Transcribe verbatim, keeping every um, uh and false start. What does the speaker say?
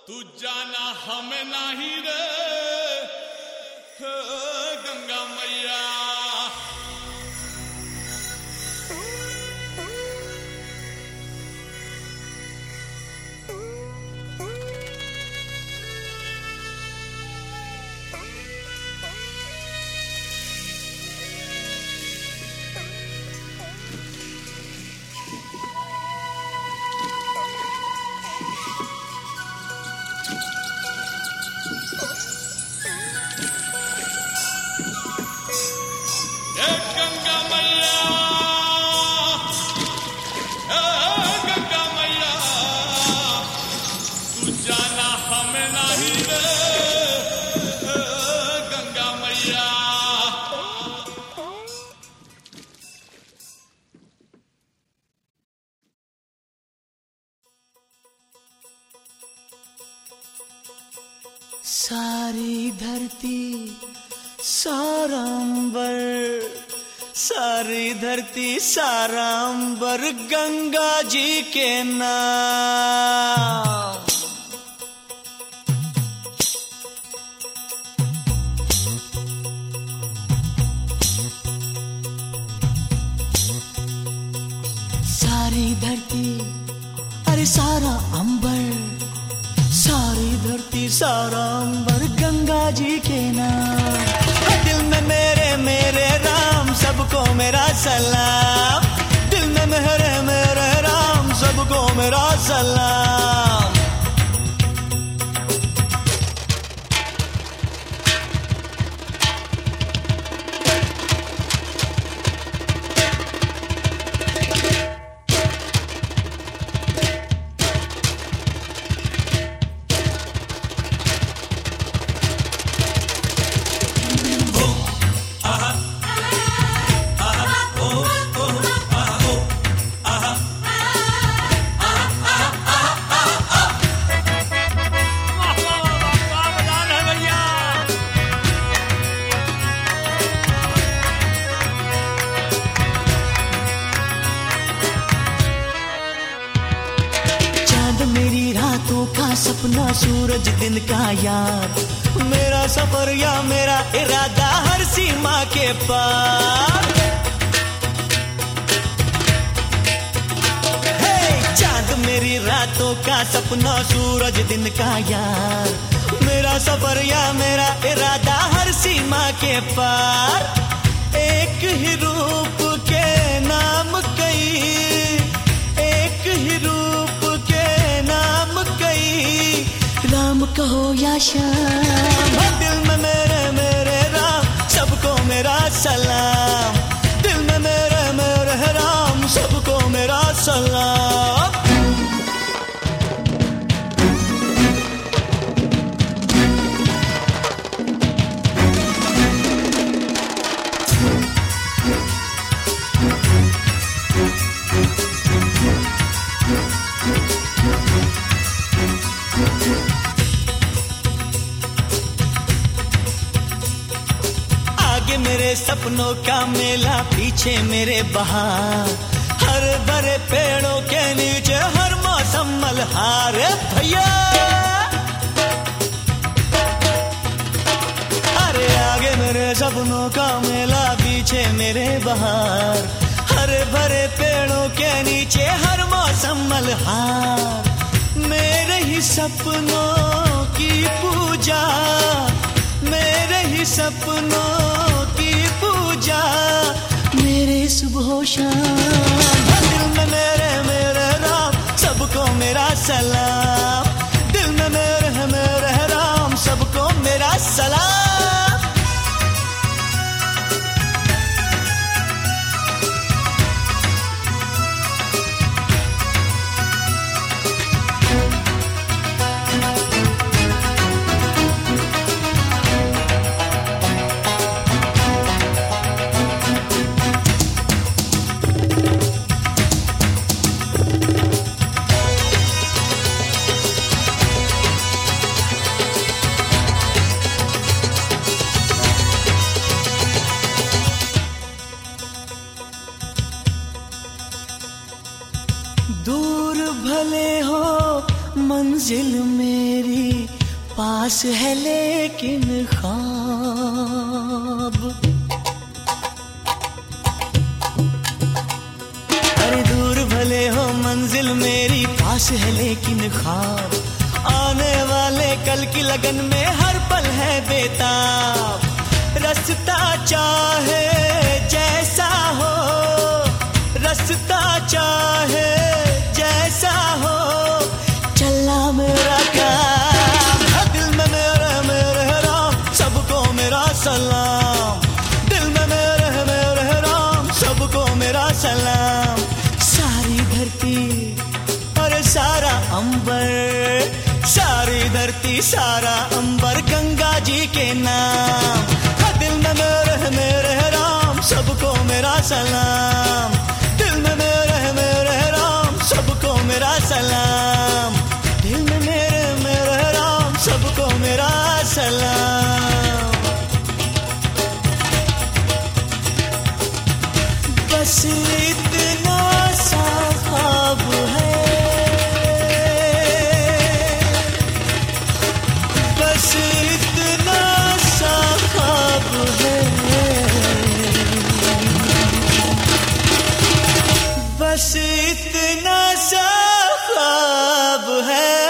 तू जाना हमें नहीं रे गंगा मैया। गंगा मैया गंगा मैया तू जाना हमें नहीं रे गंगा मैया। सारी धरती सारा अंबर, सारी धरती सारा अंबर गंगा जी के नाम। सारी धरती अरे सारा अंबर, सारी धरती सारा अंबर गंगा जी के नाम। दिल में मेरे मेरे राम सबको मेरा सलाम, दिल में मेरे मेरे राम सबको मेरा सलाम। मेरी रातों का सपना सूरज दिन का यार, मेरा सफर या मेरा इरादा हर सीमा के पार। हे चांद मेरी रातों का सपना सूरज दिन का यार, मेरा सफर या मेरा इरादा हर सीमा के पार। एक ही रूप के नाम कई, एक ही रूप राम कहो या श्याम। दिल में मेरे मेरे राम सबको मेरा सलाम, दिल में मेरे मेरे राम सबको मेरा सलाम। मेरे सपनों का मेला पीछे मेरे बहार, हर भरे पेड़ों के नीचे हर मौसम मल्हार। भैया अरे आगे मेरे सपनों का मेला पीछे मेरे बहार, हर भरे पेड़ों के नीचे हर मौसम मल्हार। मेरे ही सपनों की पूजा, मेरे ही सपनों की पूजा, मेरे सुबह शाम। दिल में मेरे मेरे राम सबको मेरा सलाम, दिल में मेरे मेरे राम सबको मेरा सलाम। दूर भले हो मंजिल मेरी पास है लेकिन ख्वाब, अरे दूर भले हो मंजिल मेरी पास है लेकिन ख्वाब, आने वाले कल की लगन में हर पल है बेताब। रास्ता चाहे जैसा हो, रास्ता चाहे जैसा हो, चलना मेरा काम। दिल में मेरे मेरे राम, सबको मेरा सलाम। दिल में मेरे मेरे राम, सबको मेरा सलाम। सारी धरती और सारा अंबर, सारी धरती सारा अंबर गंगा जी के नाम। दिल में मेरे मेरे राम, सबको मेरा सलाम। दिल में मेरे मेरे राम, सबको मेरा सलाम। दिल में मेरे मेरे राम, सबको मेरा सलाम। बस इतना सा ख्वाब है, बस इतना सा ख्वाब है, बस इतना सा ख्वाब है।